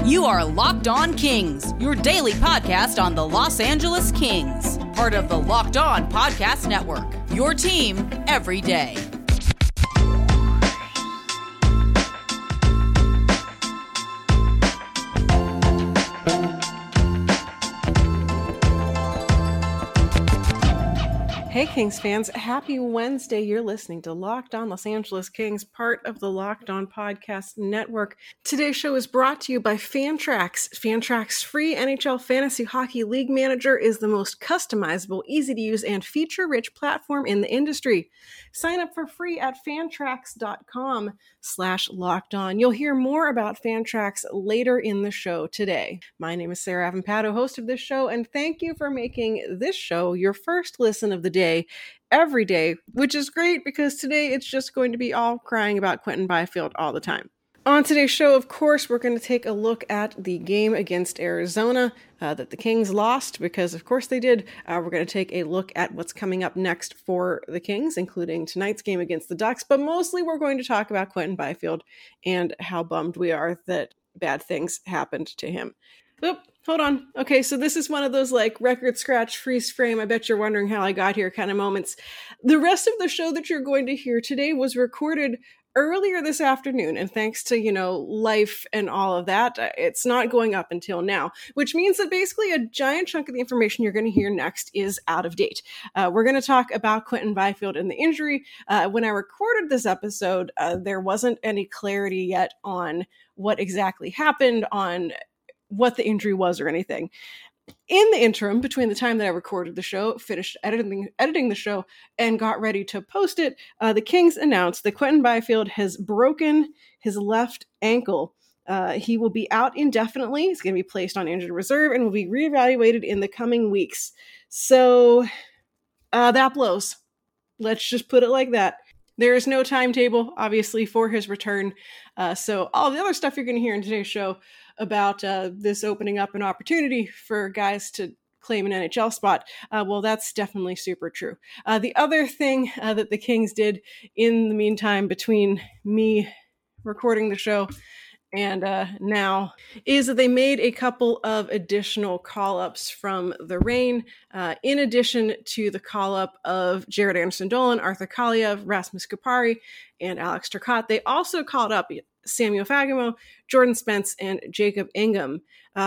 You are Locked On Kings, your daily podcast on the Los Angeles Kings. Part of the Locked On Podcast Network, your team every day. Hey Kings fans, happy Wednesday. You're listening to Locked On Los Angeles Kings, part of the Locked On Podcast Network. Today's show is brought to you by Fantrax. Fantrax free NHL Fantasy Hockey League Manager is the most customizable, easy to use, and feature-rich platform in the industry. Sign up for free at fantrax.com/lockedon. You'll hear more about Fantrax later in the show today. My name is Sarah Avampato, host of this show, and thank you for making this show your first listen of the day every day, which is great because today it's just going to be all crying about Quinton Byfield all the time. On today's show, of course, we're going to take a look at the game against Arizona that the Kings lost, because of course they did. We're going to take a look at what's coming up next for the Kings, including tonight's game against the Ducks, but mostly we're going to talk about Quinton Byfield and how bummed we are that bad things happened to him. Oop, hold on. Okay, so this is one of those like record scratch freeze frame, I bet you're wondering how I got here kind of moments. The rest of the show that you're going to hear today was recorded earlier this afternoon, and thanks to, life and all of that, it's not going up until now, which means that basically a giant chunk of the information you're going to hear next is out of date. We're going to talk about Quinton Byfield and the injury. When I recorded this episode, there wasn't any clarity yet on what exactly happened, on what the injury was or anything. In the interim, between the time that I recorded the show, finished editing the show, and got ready to post it, the Kings announced that Quinton Byfield has broken his left ankle. He will be out indefinitely. He's going to be placed on injured reserve and will be reevaluated in the coming weeks. So that blows. Let's just put it like that. There is no timetable, obviously, for his return. So all the other stuff you're going to hear in today's show about this opening up an opportunity for guys to claim an NHL spot, well, that's definitely super true. The other thing that the Kings did in the meantime between me recording the show and now is that they made a couple of additional call-ups from the Reign, in addition to the call-up of Jared Anderson-Dolan, Arthur Kaliyev, Rasmus Kupari, and Alex Turcotte. They also called up Samuel Fagemo, Jordan Spence, and Jacob Ingham.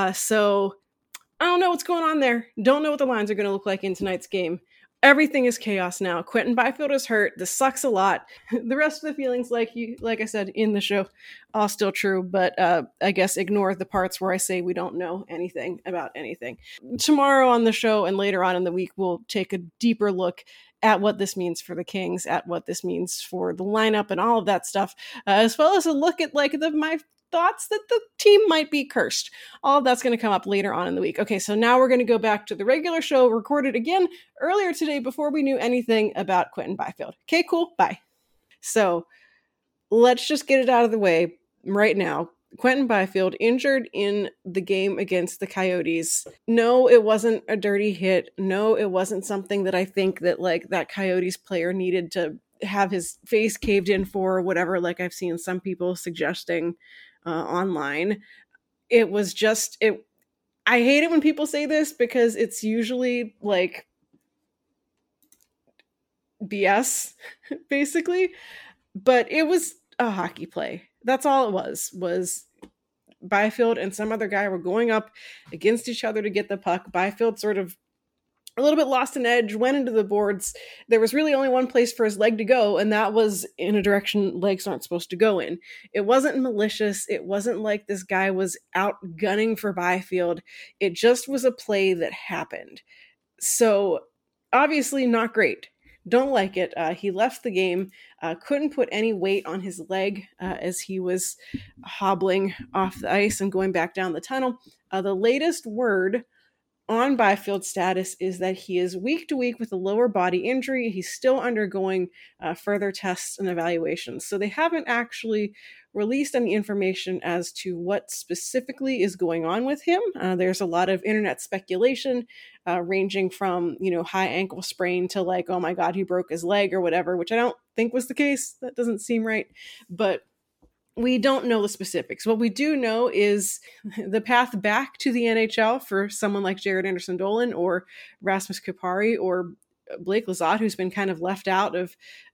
So I don't know what's going on there. Don't know what the lines are going to look like in tonight's game. Everything is chaos now. Quinton Byfield is hurt. This sucks a lot. The rest of the feelings, like I said in the show, all still true, but I guess ignore the parts where I say we don't know anything about anything. Tomorrow on the show and later on in the week, we'll take a deeper look at what this means for the Kings, at what this means for the lineup and all of that stuff, as well as a look at my thoughts that the team might be cursed. All of that's going to come up later on in the week. Okay, so now we're going to go back to the regular show, recorded again earlier today before we knew anything about Quinton Byfield. Okay, cool, bye. So let's just get it out of the way right now. Quinton Byfield injured in the game against the Coyotes. No, it wasn't a dirty hit. No, it wasn't something that I think that that Coyotes player needed to have his face caved in for or whatever, like I've seen some people suggesting online. It was just, I hate it when people say this because it's usually like BS, basically, but it was a hockey play. That's all it was Byfield and some other guy were going up against each other to get the puck. Byfield sort of a little bit lost an edge, went into the boards. There was really only one place for his leg to go, and that was in a direction legs aren't supposed to go in. It wasn't malicious. It wasn't like this guy was out gunning for Byfield. It just was a play that happened. So obviously not great. Don't like it. He left the game, couldn't put any weight on his leg as he was hobbling off the ice and going back down the tunnel. The latest word on Byfield's status is that he is week to week with a lower body injury. He's still undergoing further tests and evaluations. So they haven't actually released any information as to what specifically is going on with him. There's a lot of internet speculation ranging from, high ankle sprain to like, oh my God, he broke his leg or whatever, which I don't think was the case. That doesn't seem right. But we don't know the specifics. What we do know is the path back to the NHL for someone like Jaret Anderson-Dolan or Rasmus Kupari or Blake Lizotte, who's been kind of left out of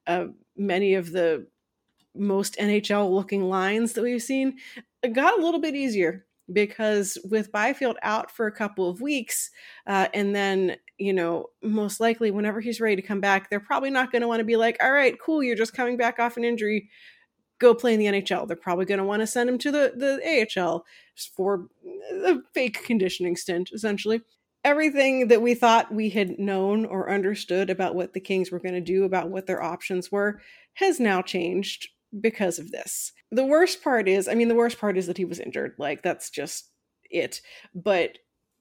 many of the most NHL-looking lines that we've seen, got a little bit easier, because with Byfield out for a couple of weeks, and then, most likely whenever he's ready to come back, they're probably not going to want to be like, all right, cool, you're just coming back off an injury, go play in the NHL. They're probably going to want to send him to the AHL for a fake conditioning stint, essentially. Everything that we thought we had known or understood about what the Kings were going to do, about what their options were, has now changed because of this. The worst part is that he was injured. Like, that's just it. But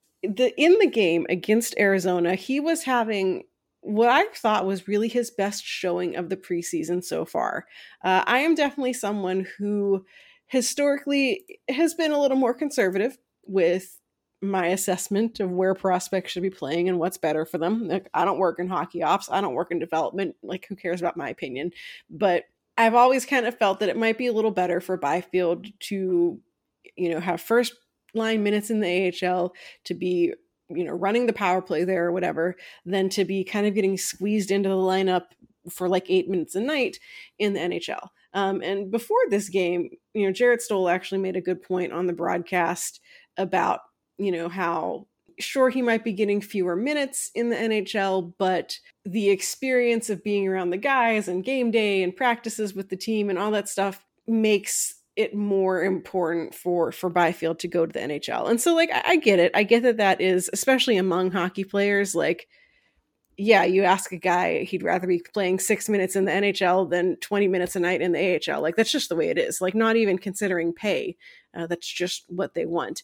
in the game against Arizona, he was having what I thought was really his best showing of the preseason so far. I am definitely someone who historically has been a little more conservative with my assessment of where prospects should be playing and what's better for them. Like, I don't work in hockey ops. I don't work in development. Like, who cares about my opinion? But I've always kind of felt that it might be a little better for Byfield to, have first line minutes in the AHL, to be, running the power play there or whatever, than to be kind of getting squeezed into the lineup for like 8 minutes a night in the NHL. And before this game, Jarrett Stoll actually made a good point on the broadcast about, how sure he might be getting fewer minutes in the NHL, but the experience of being around the guys and game day and practices with the team and all that stuff makes it more important for Byfield to go to the NHL. And so, like, I get it. I get that is, especially among hockey players, like, yeah, you ask a guy, he'd rather be playing 6 minutes in the NHL than 20 minutes a night in the AHL. Like, that's just the way it is. Like, not even considering pay. That's just what they want.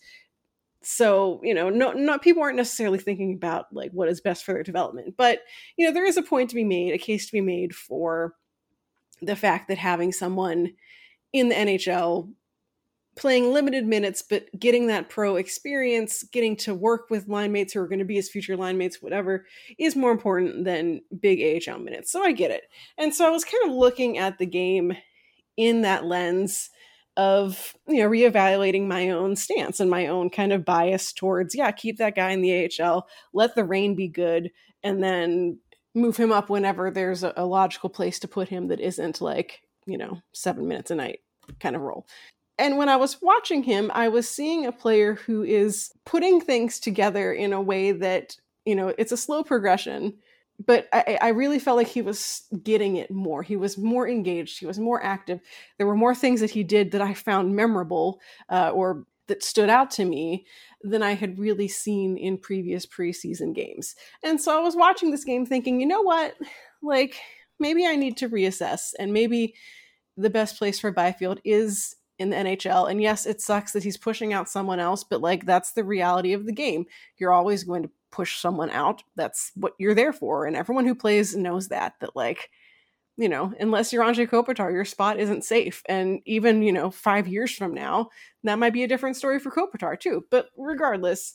So, not people aren't necessarily thinking about like what is best for their development, but there is a point to be made, a case to be made for the fact that having someone in the NHL playing limited minutes, but getting that pro experience, getting to work with line mates who are going to be his future line mates, whatever, is more important than big AHL minutes. So I get it. And so I was kind of looking at the game in that lens of, reevaluating my own stance and my own kind of bias towards, keep that guy in the AHL, let the rain be good, and then move him up whenever there's a logical place to put him that isn't like, 7 minutes a night kind of role. And when I was watching him, I was seeing a player who is putting things together in a way that, it's a slow progression, but I really felt like he was getting it more. He was more engaged. He was more active. There were more things that he did that I found memorable or that stood out to me than I had really seen in previous preseason games. And so I was watching this game thinking, you know what? Like, maybe I need to reassess, and maybe the best place for Byfield is in the NHL. And yes, it sucks that he's pushing out someone else, but like, that's the reality of the game. You're always going to push someone out. That's what you're there for. And everyone who plays knows that like, unless you're Anze Kopitar, your spot isn't safe. And even, 5 years from now, that might be a different story for Kopitar too. But regardless,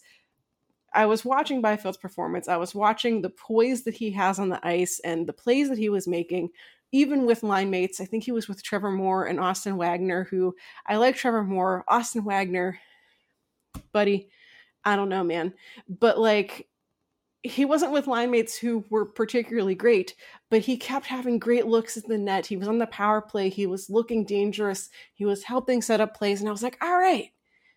I was watching Byfield's performance. I was watching the poise that he has on the ice and the plays that he was making, even with line mates. I think he was with Trevor Moore and Austin Wagner, who I like Trevor Moore. Austin Wagner, buddy, I don't know, man. But like, he wasn't with line mates who were particularly great, but he kept having great looks at the net. He was on the power play. He was looking dangerous. He was helping set up plays. And I was like, all right,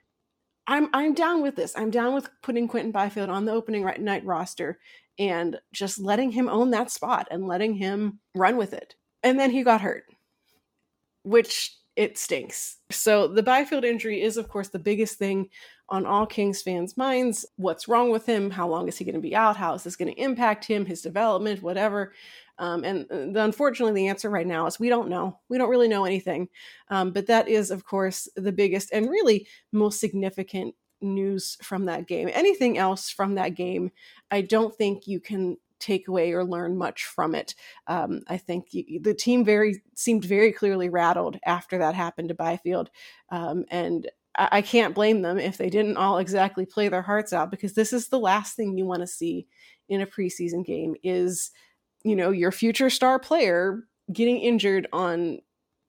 I'm down with this. I'm down with putting Quinton Byfield on the opening night roster and just letting him own that spot and letting him run with it. And then he got hurt, which it stinks. So the Byfield injury is, of course, the biggest thing on all Kings fans' minds. What's wrong with him? How long is he going to be out? How is this going to impact him, his development, whatever? Unfortunately, the answer right now is we don't know. We don't really know anything. But that is, of course, the biggest and really most significant news from that game. Anything else from that game, I don't think you can take away or learn much from it. I think the team seemed very clearly rattled after that happened to Byfield. And I can't blame them if they didn't all exactly play their hearts out, because this is the last thing you want to see in a preseason game is, your future star player getting injured on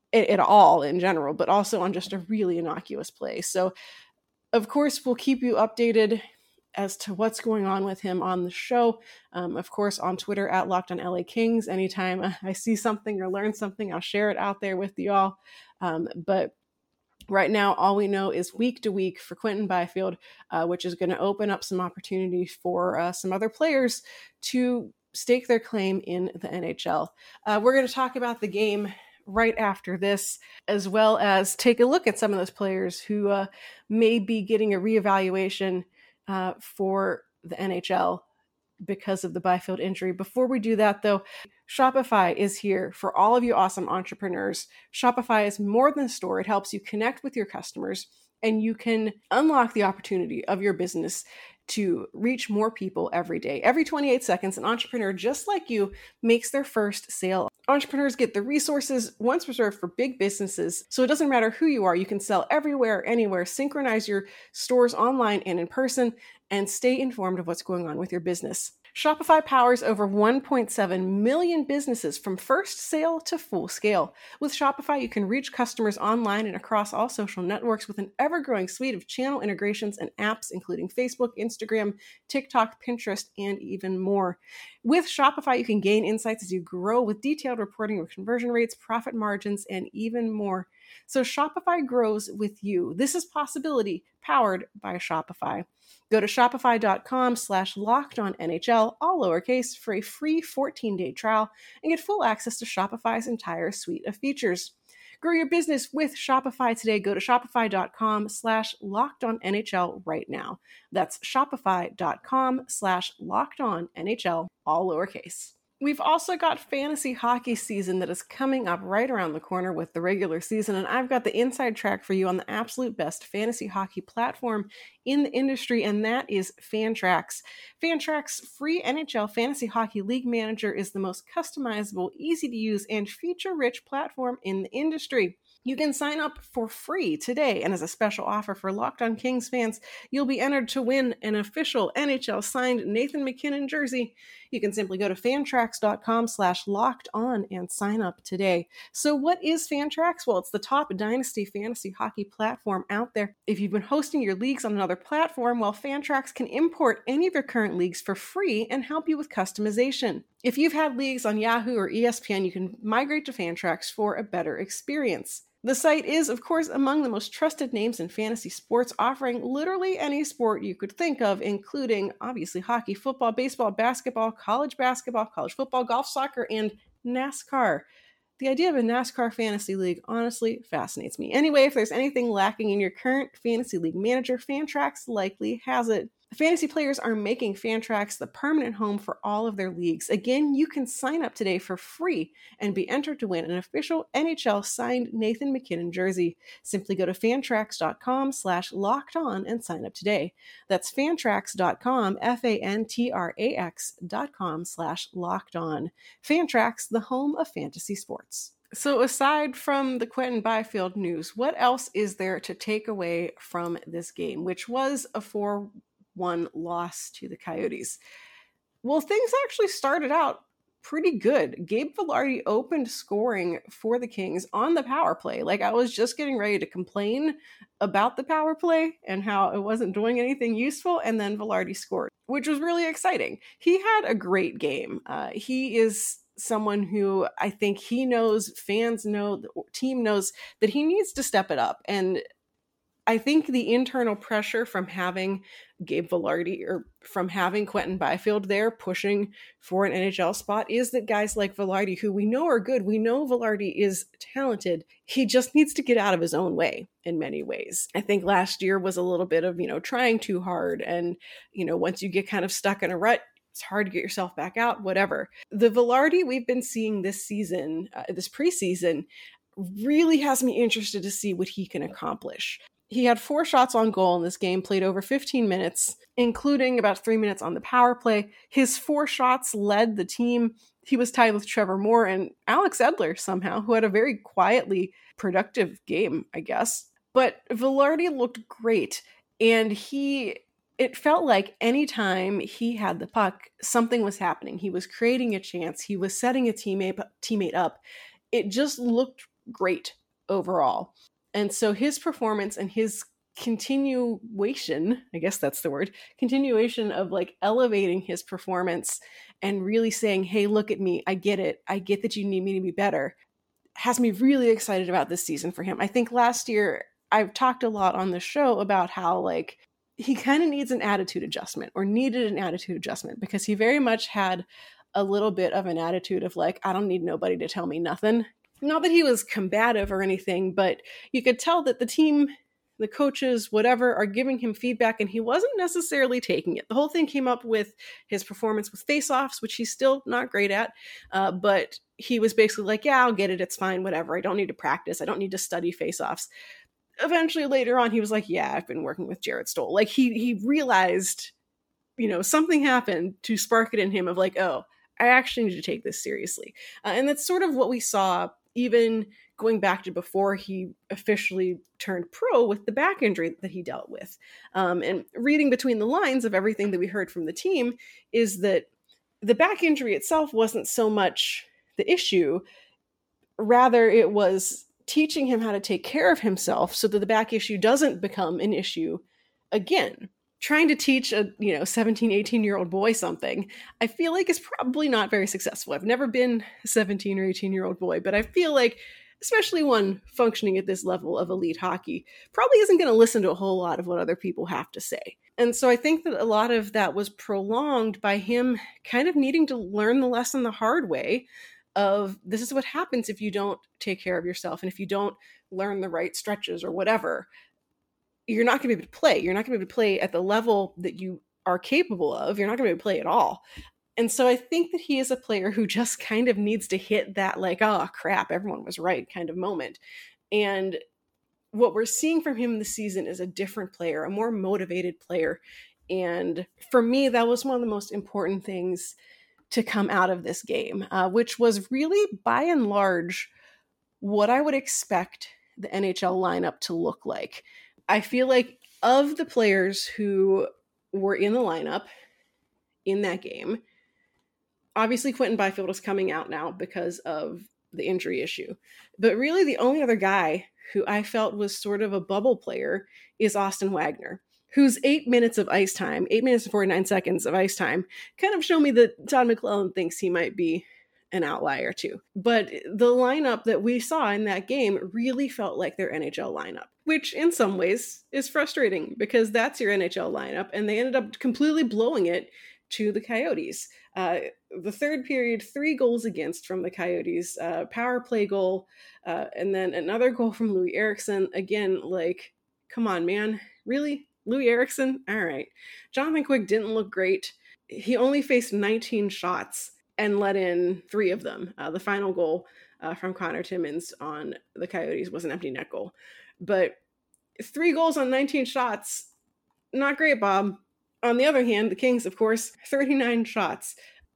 at all in general, but also on just a really innocuous play. So, of course, we'll keep you updated as to what's going on with him on the show. Of course, on Twitter at Locked On LA Kings. Anytime I see something or learn something, I'll share it out there with you all. But right now, all we know is week to week for Quinton Byfield, which is going to open up some opportunity for some other players to stake their claim in the NHL. We're going to talk about the game right after this, as well as take a look at some of those players who may be getting a reevaluation for the NHL because of the Byfield injury. Before we do that, though, Shopify is here for all of you awesome entrepreneurs. Shopify is more than a store. It helps you connect with your customers, and you can unlock the opportunity of your business to reach more people every day. Every 28 seconds, an entrepreneur just like you makes their first sale. Entrepreneurs get the resources once reserved for big businesses, so it doesn't matter who you are. You can sell everywhere, anywhere, synchronize your stores online and in person, and stay informed of what's going on with your business. Shopify powers over 1.7 million businesses from first sale to full scale. With Shopify, you can reach customers online and across all social networks with an ever-growing suite of channel integrations and apps, including Facebook, Instagram, TikTok, Pinterest, and even more. With Shopify, you can gain insights as you grow with detailed reporting of conversion rates, profit margins, and even more. So Shopify grows with you. This is Possibility, powered by Shopify. Go to shopify.com/lockedonnhl, all lowercase, for a free 14-day trial and get full access to Shopify's entire suite of features. Grow your business with Shopify today. Go to shopify.com/lockedonnhl right now. That's shopify.com/lockedonnhl, all lowercase. We've also got fantasy hockey season that is coming up right around the corner with the regular season, and I've got the inside track for you on the absolute best fantasy hockey platform in the industry, and that is Fantrax. Fantrax free NHL Fantasy Hockey League Manager is the most customizable, easy to use, and feature-rich platform in the industry. You can sign up for free today, and as a special offer for Locked On Kings fans, you'll be entered to win an official NHL signed Nathan MacKinnon jersey. You can simply go to fantrax.com/lockedon and sign up today. So what is Fantrax? Well, it's the top dynasty fantasy hockey platform out there. If you've been hosting your leagues on another platform, well, Fantrax can import any of your current leagues for free and help you with customization. If you've had leagues on Yahoo or ESPN, you can migrate to Fantrax for a better experience. The site is, of course, among the most trusted names in fantasy sports, offering literally any sport you could think of, including, obviously, hockey, football, baseball, basketball, college football, golf, soccer, and NASCAR. The idea of a NASCAR fantasy league honestly fascinates me. Anyway, if there's anything lacking in your current fantasy league manager, Fantrax likely has it. Fantasy players are making Fantrax the permanent home for all of their leagues. Again, you can sign up today for free and be entered to win an official NHL signed Nathan MacKinnon jersey. Simply go to fantrax.com/lockedon and sign up today. That's fantrax.com, fantrax.com/lockedon. Fantrax, the home of fantasy sports. So aside from the Quinton Byfield news, what else is there to take away from this game, which was a 4-1 loss to the Coyotes? Well, things actually started out pretty good. Gabe Vilardi opened scoring for the Kings on the power play. Like, I was just getting ready to complain about the power play and how it wasn't doing anything useful, and then Vilardi scored, which was really exciting. He had a great game. He is someone who I think he knows, fans know, the team knows that he needs to step it up. And I think the internal pressure from having Gabe Vilardi or from having Quinton Byfield there pushing for an NHL spot is that guys like Vilardi, who we know are good, we know Vilardi is talented, he just needs to get out of his own way in many ways. I think last year was a little bit of, trying too hard. And, once you get kind of stuck in a rut, it's hard to get yourself back out, whatever. The Vilardi we've been seeing this season, this preseason, really has me interested to see what he can accomplish. He had 4 shots on goal in this game, played over 15 minutes, including about 3 minutes on the power play. His 4 shots led the team. He was tied with Trevor Moore and Alex Edler somehow, who had a very quietly productive game, I guess. But Vilardi looked great, and it felt like anytime he had the puck, something was happening. He was creating a chance. He was setting a teammate up. It just looked great overall. And so his performance and his continuation, I guess that's the word, continuation of like elevating his performance and really saying, hey, look at me. I get it. I get that you need me to be better, has me really excited about this season for him. I think last year I've talked a lot on the show about how like he kind of needs an attitude adjustment or needed an attitude adjustment because he very much had a little bit of an attitude of like, I don't need nobody to tell me nothing. Not that he was combative or anything, but you could tell that the team, the coaches, whatever, are giving him feedback and he wasn't necessarily taking it. The whole thing came up with his performance with face-offs, which he's still not great at, but he was basically like, yeah, I'll get it. It's fine, whatever. I don't need to practice. I don't need to study face-offs. Eventually, later on, he was like, yeah, I've been working with Jarrett Stoll. Like, he realized, something happened to spark it in him of like, oh, I actually need to take this seriously. And that's sort of what we saw even going back to before he officially turned pro with the back injury that he dealt with. And reading between the lines of everything that we heard from the team is that the back injury itself wasn't so much the issue. Rather, it was teaching him how to take care of himself so that the back issue doesn't become an issue again. Trying to teach a 17, 18-year-old boy something, I feel like is probably not very successful. I've never been a 17 or 18-year-old boy, but I feel like, especially one functioning at this level of elite hockey, probably isn't going to listen to a whole lot of what other people have to say. And so I think that a lot of that was prolonged by him kind of needing to learn the lesson the hard way of this is what happens if you don't take care of yourself and if you don't learn the right stretches or whatever. You're not going to be able to play. You're not going to be able to play at the level that you are capable of. You're not going to be able to play at all. And so I think that he is a player who just kind of needs to hit that like, oh crap, everyone was right kind of moment. And what we're seeing from him this season is a different player, a more motivated player. And for me, that was one of the most important things to come out of this game, which was really by and large what I would expect the NHL lineup to look like. I feel like of the players who were in the lineup in that game, obviously Quinton Byfield is coming out now because of the injury issue. But really the only other guy who I felt was sort of a bubble player is Austin Wagner, whose 8 minutes of ice time, 8 minutes and 49 seconds of ice time, kind of show me that Todd McLellan thinks he might be an outlier too. But the lineup that we saw in that game really felt like their NHL lineup, which in some ways is frustrating because that's your NHL lineup and they ended up completely blowing it to the Coyotes. The third period, 3 goals against from the Coyotes, power play goal, and then another goal from Louis Eriksson. Again, like, come on, man. Really? Louis Eriksson? All right. Jonathan Quick didn't look great. He only faced 19 shots and let in 3 of them. The final goal from Connor Timmins on the Coyotes was an empty net goal. But 3 goals on 19 shots, not great, Bob. On the other hand, the Kings, of course, 39 shots,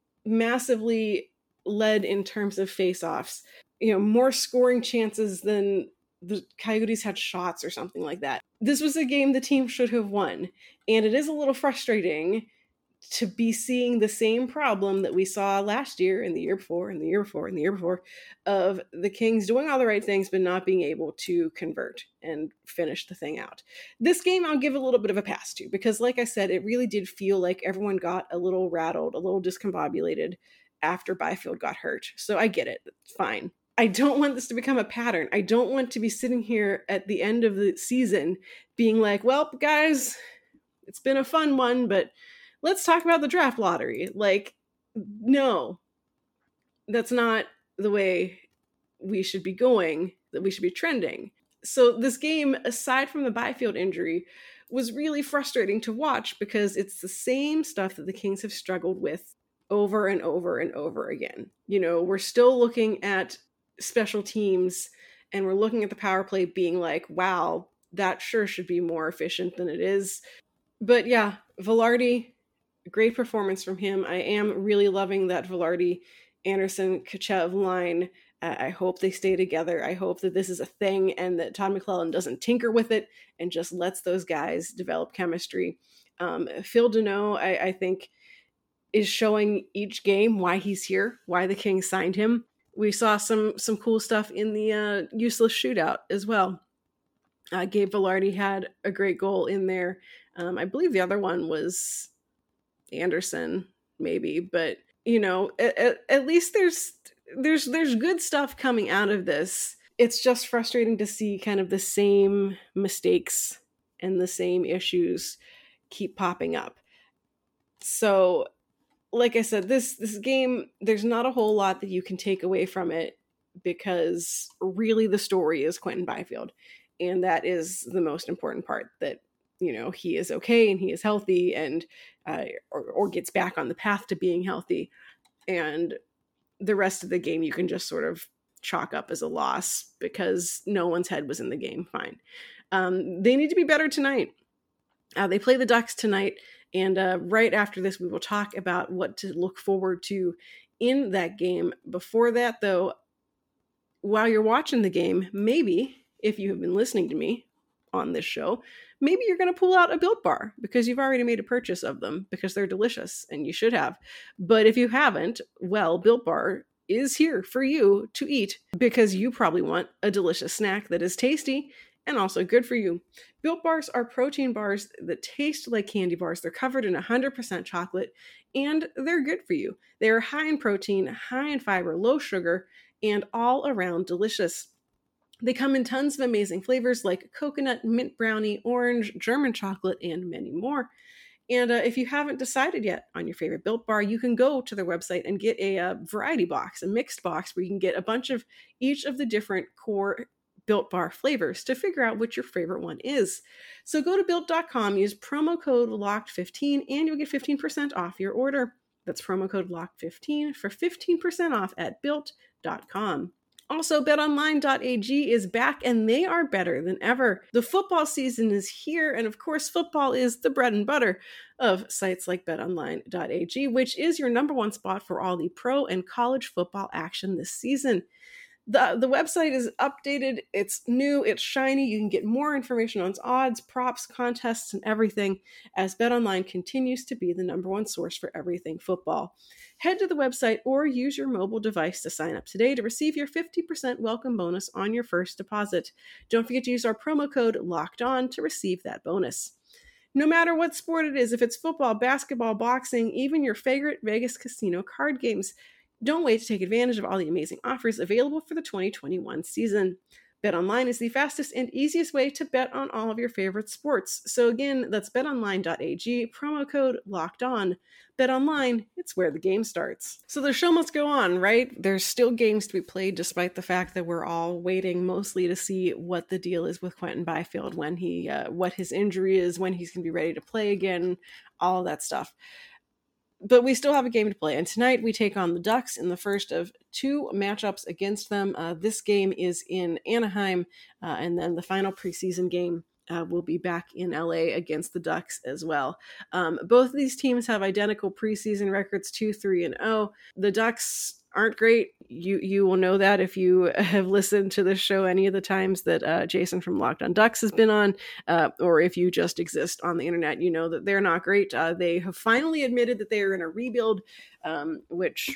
massively led in terms of face-offs. More scoring chances than the Coyotes had shots or something like that. This was a game the team should have won. And it is a little frustrating to be seeing the same problem that we saw last year and the year before and the year before and the year before of the Kings doing all the right things but not being able to convert and finish the thing out. This game I'll give a little bit of a pass to because like I said, it really did feel like everyone got a little rattled, a little discombobulated after Byfield got hurt. So I get it. It's fine. I don't want this to become a pattern. I don't want to be sitting here at the end of the season being like, well, guys, it's been a fun one, but let's talk about the draft lottery. Like, no, that's not the way we should be going, that we should be trending. So this game, aside from the Byfield injury, was really frustrating to watch because it's the same stuff that the Kings have struggled with over and over and over again. We're still looking at special teams and we're looking at the power play being like, wow, that sure should be more efficient than it is. But yeah, Vilardi, great performance from him. I am really loving that Vilardi, Anderson, Kachev line. I hope they stay together. I hope that this is a thing and that Todd McLellan doesn't tinker with it and just lets those guys develop chemistry. Phil Deneau, I think, is showing each game why he's here, why the Kings signed him. We saw some cool stuff in the useless shootout as well. Gabe Velarde had a great goal in there. I believe the other one was Anderson, maybe, but at least there's good stuff coming out of this. It's just frustrating to see kind of the same mistakes and the same issues keep popping up. So, like I said, this game, there's not a whole lot that you can take away from it, because really the story is Quinton Byfield. And that is the most important part, that, he is okay and he is healthy, and or gets back on the path to being healthy. And the rest of the game you can just sort of chalk up as a loss, because no one's head was in the game. Fine. They need to be better tonight. They play the Ducks tonight. And right after this, we will talk about what to look forward to in that game. Before that, though, while you're watching the game, maybe, if you have been listening to me on this show, maybe you're going to pull out a Built Bar, because you've already made a purchase of them, because they're delicious, and you should have. But if you haven't, well, Built Bar is here for you to eat, because you probably want a delicious snack that is tasty and also good for you. Built Bars are protein bars that taste like candy bars. They're covered in 100% chocolate, and they're good for you. They are high in protein, high in fiber, low sugar, and all around delicious. They come in tons of amazing flavors like coconut, mint brownie, orange, German chocolate, and many more. And if you haven't decided yet on your favorite Built Bar, you can go to their website and get a variety box, a mixed box, where you can get a bunch of each of the different core Built Bar flavors to figure out which your favorite one is. So go to Built.com, use promo code LOCKED15, and you'll get 15% off your order. That's promo code LOCKED15 for 15% off at Built.com. Also, betonline.ag is back, and they are better than ever. The football season is here, and of course, football is the bread and butter of sites like betonline.ag, which is your number one spot for all the pro and college football action this season. The website is updated, it's new, it's shiny. You can get more information on odds, props, contests, and everything, as BetOnline continues to be the number one source for everything football. Head to the website or use your mobile device to sign up today to receive your 50% welcome bonus on your first deposit. Don't forget to use our promo code LOCKEDON to receive that bonus. No matter what sport it is, if it's football, basketball, boxing, even your favorite Vegas casino card games, don't wait to take advantage of all the amazing offers available for the 2021 season. BetOnline is the fastest and easiest way to bet on all of your favorite sports. So again, that's betonline.ag, promo code LOCKEDON. BetOnline, it's where the game starts. So the show must go on, right? There's still games to be played, despite the fact that we're all waiting mostly to see what the deal is with Quinton Byfield, when what his injury is, when he's going to be ready to play again, all of that stuff. But we still have a game to play, and tonight we take on the Ducks in the first of two matchups against them. This game is in Anaheim, and then the final preseason game will be back in LA against the Ducks as well. Both of these teams have identical preseason records, 2-3-0. The Ducks aren't great. You will know that if you have listened to this show any of the times that Jason from Locked On Ducks has been on, or if you just exist on the internet, you know that they're not great. They have finally admitted that they are in a rebuild, which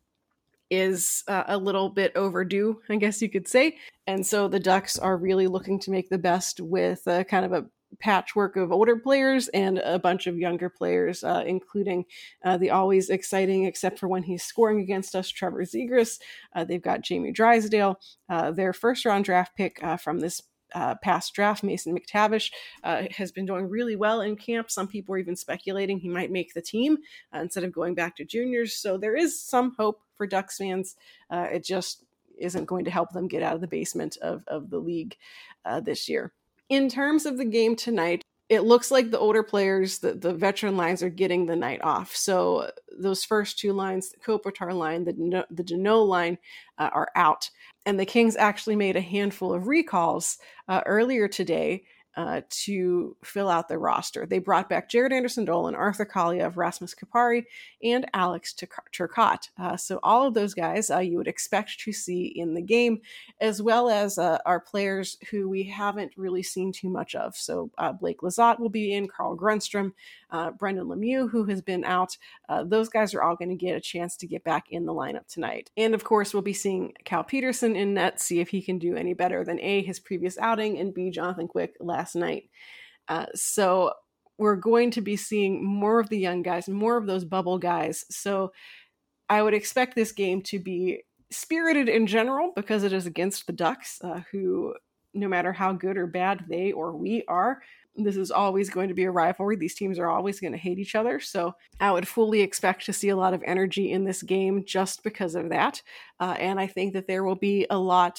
is a little bit overdue, I guess you could say. And so the Ducks are really looking to make the best with kind of a patchwork of older players and a bunch of younger players, including the always exciting, except for when he's scoring against us, Trevor Zegras. They've got Jamie Drysdale, their first round draft pick from this past draft. Mason McTavish has been doing really well in camp. Some people are even speculating he might make the team instead of going back to juniors. So there is some hope for Ducks fans. It just isn't going to help them get out of the basement of the league this year. In terms of the game tonight, it looks like the older players, the veteran lines, are getting the night off. So those first two lines, the Kopitar line, the Deneau line, are out. And the Kings actually made a handful of recalls earlier today, to fill out their roster. They brought back Jared Anderson-Dolan, Arthur Kaliev, Rasmus Kupari, and Alex Turcotte. So all of those guys you would expect to see in the game, as well as our players who we haven't really seen too much of. So Blake Lizotte will be in, Carl Grundstrom, Brendan Lemieux, who has been out. Those guys are all going to get a chance to get back in the lineup tonight. And of course, we'll be seeing Cal Peterson in net, see if he can do any better than A, his previous outing, and B, Jonathan Quick last night. So we're going to be seeing more of the young guys, more of those bubble guys. So I would expect this game to be spirited in general because it is against the Ducks, who, no matter how good or bad they or we are, this is always going to be a rivalry. These teams are always going to hate each other. So I would fully expect to see a lot of energy in this game just because of that. And I think that there will be a lot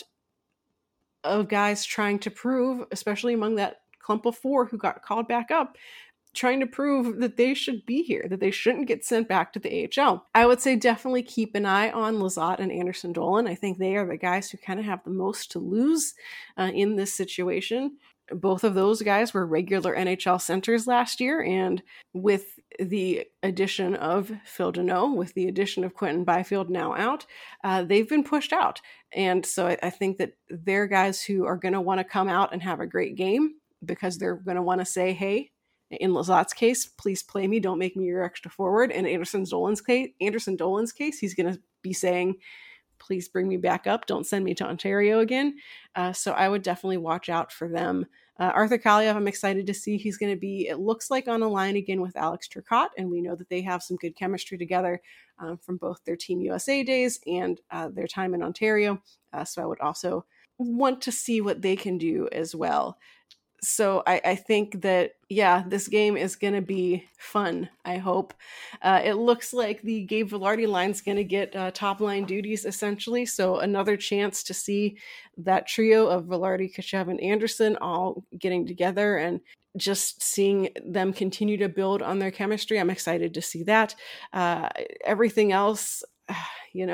of guys trying to prove, especially among that clump of 4 who got called back up, trying to prove that they should be here, that they shouldn't get sent back to the AHL. I would say definitely keep an eye on Lizotte and Anderson-Dolan. I think they are the guys who kind of have the most to lose in this situation. Both of those guys were regular NHL centers last year, and with the addition of Phil Deneau, with the addition of Quentin Byfield now out, they've been pushed out. And so I think that they're guys who are going to want to come out and have a great game because they're going to want to say, hey, in Lizotte's case, please play me, don't make me your extra forward. In Anderson-Dolan's case, he's going to be saying, please bring me back up. Don't send me to Ontario again. So I would definitely watch out for them. Arthur Kaliev, I'm excited to see. He's going to be, it looks like, on a line again with Alex Turcotte, and we know that they have some good chemistry together from both their Team USA days and their time in Ontario. So I would also want to see what they can do as well. So I think that, yeah, this game is going to be fun, I hope. It looks like the Gabe Vilardi line's going to get top line duties, essentially. So another chance to see that trio of Vilardi, Kacheb, and Anderson all getting together and just seeing them continue to build on their chemistry. I'm excited to see that. Everything else, it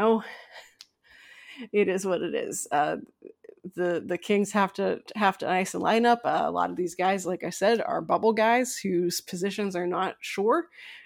is what it is. The Kings have to ice a lineup. A lot of these guys, like I said, are bubble guys whose positions are not sure.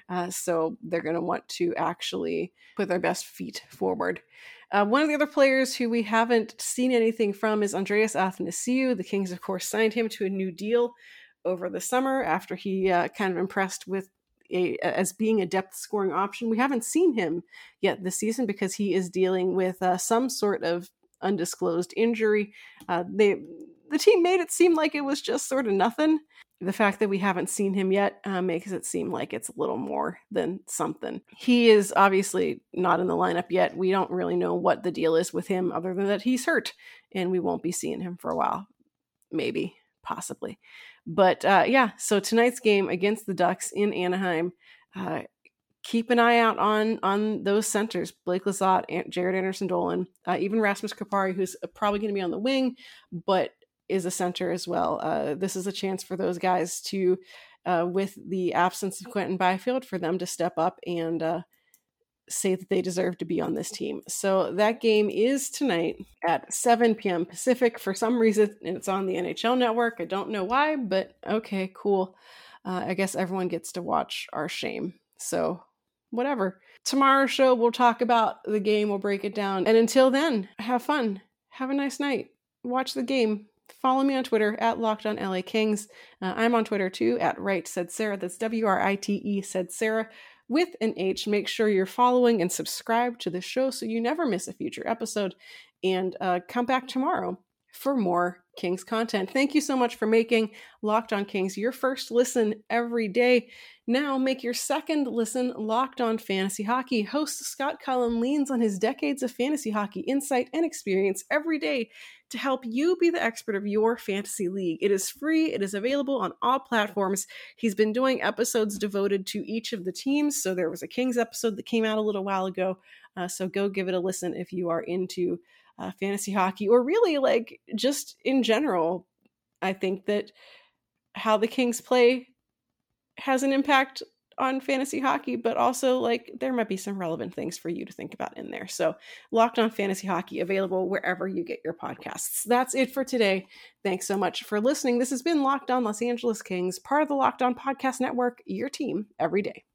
So they're going to want to actually put their best feet forward. One of the other players who we haven't seen anything from is Andreas Athanasiou. The Kings, of course, signed him to a new deal over the summer after he kind of impressed with as being a depth scoring option. We haven't seen him yet this season because he is dealing with some sort of undisclosed injury. The team made it seem like it was just sort of nothing. The fact that we haven't seen him yet makes it seem like it's a little more than something. He is obviously not in the lineup yet. We don't really know what the deal is with him other than that he's hurt and we won't be seeing him for a while. Maybe, possibly. But so tonight's game against the Ducks in Anaheim, keep an eye out on those centers, Blake Lizotte, Jared Anderson-Dolan, even Rasmus Kupari, who's probably going to be on the wing, but is a center as well. This is a chance for those guys to, with the absence of Quentin Byfield, for them to step up and say that they deserve to be on this team. So that game is tonight at 7 p.m. Pacific. For some reason, it's on the NHL Network. I don't know why, but okay, cool. I guess everyone gets to watch our shame. So whatever. Tomorrow's show, we'll talk about the game. We'll break it down. And until then, have fun. Have a nice night. Watch the game. Follow me on Twitter at LockedOnLAKings. I'm on Twitter too at Right Said Sarah. That's WRITE said Sarah with an H. Make sure you're following and subscribe to the show so you never miss a future episode. And come back tomorrow for more Kings content. Thank you so much for making Locked On Kings your first listen every day. Now make your second listen Locked On Fantasy Hockey. Host Scott Cullen leans on his decades of fantasy hockey insight and experience every day to help you be the expert of your fantasy league. It is free. It is available on all platforms. He's been doing episodes devoted to each of the teams. So there was a Kings episode that came out a little while ago. So go give it a listen if you are into fantasy hockey, or really like just in general. I think that how the Kings play has an impact on fantasy hockey, but also like there might be some relevant things for you to think about in there. So Locked On Fantasy Hockey, available wherever you get your podcasts. That's it for today. Thanks so much for listening. This has been Locked On Los Angeles Kings, part of the Locked On Podcast Network, your team every day.